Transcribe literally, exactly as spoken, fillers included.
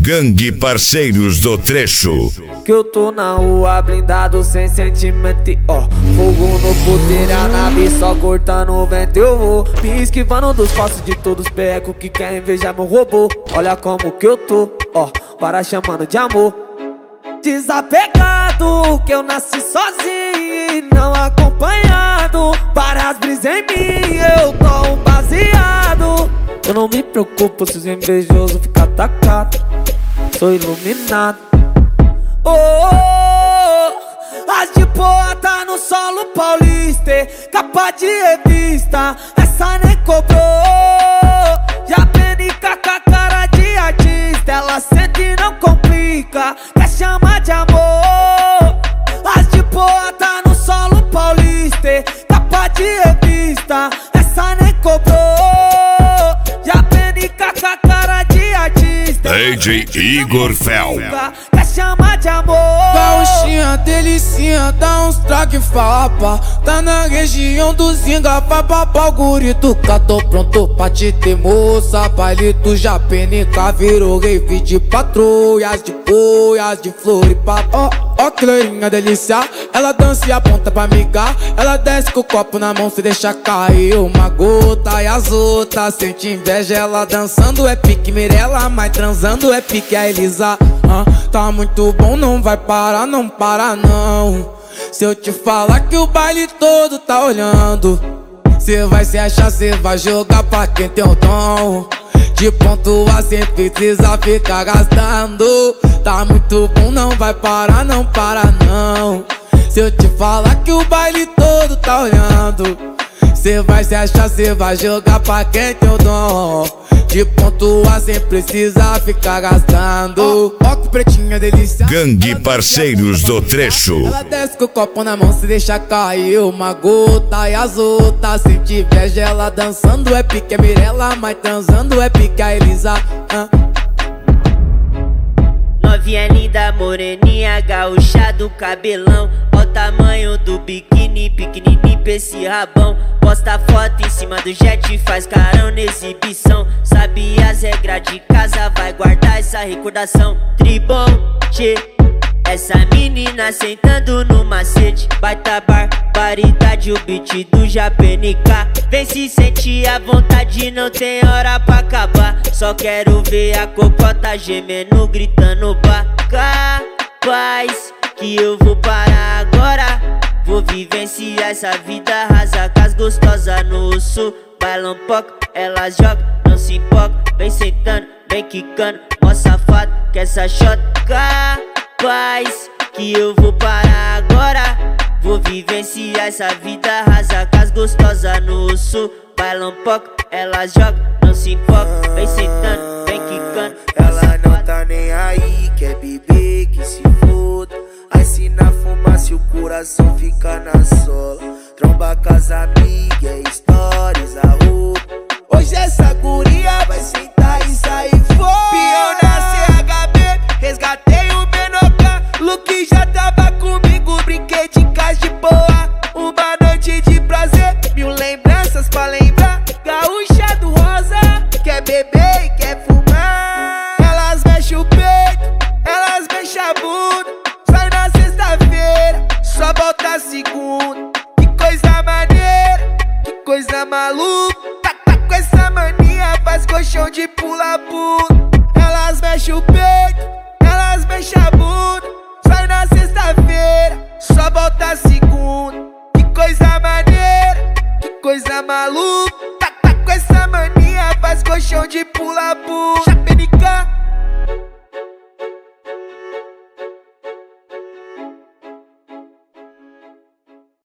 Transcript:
Gangue Parceiros do Trecho. Que eu tô na rua blindado sem sentimento, ó. Fogo no puteiro, a nave só cortando o vento. Eu vou me esquivando dos passos de todos os becos que querem invejar meu robô. Olha como que eu tô, ó, para chamando de amor. Desapegado, que eu nasci sozinho e não acompanhado. Para as brisas em mim, eu tô um baseado. Eu não me preocupo se os invejosos ficam atacados. Sou iluminado. Oh, oh, oh, as de boa tá no solo paulista, capa de revista, essa nem cobrou. Já penica com a cara de artista, ela sente e não complica, quer chamar de amor. As de boa tá no solo paulista, capa de revista, essa nem cobrou. Já penica com a cara de artista, D J Igor Fel. quer chamar de amor. Gauchinha, delicinha, dá uns traque fapa. Tá na região do Zinga, papapá, o gurito tô pronto pra te ter, moça. Bailito já penica, virou rave de patrulhas, de boias, de flor e papo. Ó, ó que loirinha delícia, ela dança e aponta pra migar. Ela desce com o copo na mão, se deixa cair uma gota. E as outras sente inveja, ela dançando é pique Mirella, mas transando é pique a Elisa. ah, Tá muito bom, não vai parar, não para não. Se eu te falar que o baile todo tá olhando, cê vai se achar, cê vai jogar pra quem tem o dom de pontuar sem precisa ficar gastando. Tá muito bom, não vai parar, não para não. Se eu te falar que o baile todo tá olhando, cê vai se achar, cê vai jogar pra quem tem o dom de pontuar sem precisar ficar gastando. Ó, ó que pretinha delícia, Gangue Parceiros do Trecho. ela desce com o copo na mão, se deixa cair uma gota. E as outras sente inveja, ela dançando é pique a Mirella, mas transando é pique a Elisa. ah. Novinha linda, moreninha, gaúcha do cabelão. Ó o tamanho do biquíni, pequenininho pra esse rabão. Posta foto em cima do jet, faz carão na exibição. Sabe as regras de casa, vai guardar essa recordação. Tribom, tchê, essa menina sentando no macete. Baita barbaridade, o beat do Japenica. Vem se sentir à vontade, não tem hora pra acabar. Só quero ver a cocota gemendo, gritando bah. Capaz que eu vou parar agora. Vou vivenciar essa vida rasa com as gostosas no sul. Bailam pouco, elas jogam, não se empolga. Vem sentando, vem quicando, mó safado que essa shot. Capaz que eu vou parar agora. Vou vivenciar essa vida rasa com as gostosas no sul. Bailam pouco, elas jogam, não se empolga. Vem sentando, vem quicando. Ela não tá nem aí, quer beber, que se foda. Aí se na fumaça o coração fica na sola. Tromba com as amigas, é stories, a roupa. Hoje essa guria vai sentar e sair fora. Pião na C H B, resgatei o Menoca. Luke já tava comigo, brinquei de casa de boa. Uma noite de prazer, mil lembranças pra lembrar. Gaúcha do rosa, quer beber e quer fumar. Elas mexem o peito, elas mexem a bunda. Sai na sexta-feira, só volta segunda. Que coisa maneira, que coisa maluca. Tá, tá com essa mania, faz colchão de pula-pula. Elas mexem o peito, elas mexem a bunda. Sai na sexta-feira, só volta segunda. Que coisa maneira, que coisa maluca. Tá, tá com essa mania, faz colchão de pula-pula. Japenica.